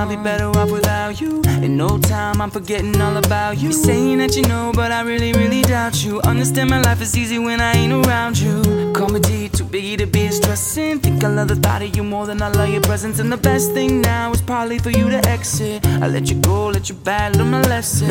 be better off without you. In no time, I'm forgetting all about you. You're saying that you know, but I really, really doubt you. Understand my life is easy when I ain't around you. Call me D, too big to be stressing. Think I love the thought of you more than I love your presence. And the best thing now is probably for you to exit. I let you go, let you battle my lesson.